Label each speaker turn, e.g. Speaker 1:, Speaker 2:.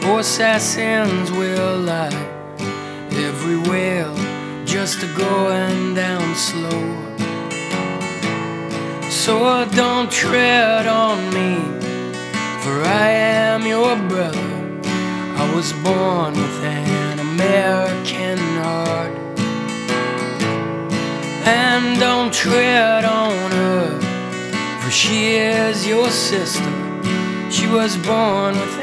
Speaker 1: for assassins will lie everywhere, just a-going down slow. So don't tread on me, for I am your brother. I was born with an American heart. And don't tread on her, for she is your sister. She was born with